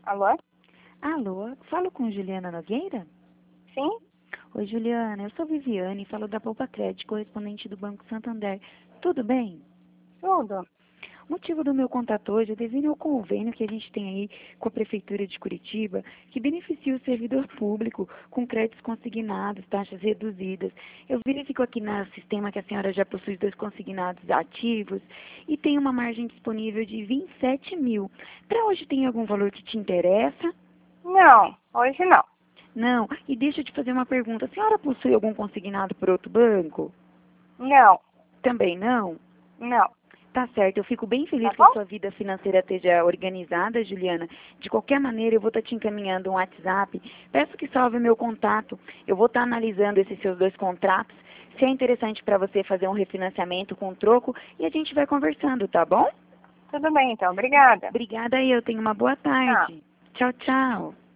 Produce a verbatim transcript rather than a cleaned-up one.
Alô? Alô, falo com Juliana Nogueira? Sim? Oi, Juliana, eu sou Viviane, falo da Poupa Crédito, correspondente do Banco Santander. Tudo bem? Tudo. O motivo do meu contato hoje é devido ao convênio que a gente tem aí com a Prefeitura de Curitiba, que beneficia o servidor público com créditos consignados, taxas reduzidas. Eu verifico aqui no sistema que a senhora já possui dois consignados ativos e tem uma margem disponível de vinte e sete mil. Para hoje tem algum valor que te interessa? Não, hoje não. Não. E deixa eu te fazer uma pergunta. A senhora possui algum consignado por outro banco? Não, Também não? não. Tá certo. Eu fico bem feliz Tá que a bom? sua vida financeira esteja organizada, Juliana. De qualquer maneira, eu vou estar te encaminhando um WhatsApp. Peço que salve meu contato. Eu vou estar analisando esses seus dois contratos. Se é interessante para você fazer um refinanciamento com troco, e a gente vai conversando, tá bom? Tudo bem, então. Obrigada. Obrigada e eu tenho uma boa Tchau. tarde. Tchau, tchau.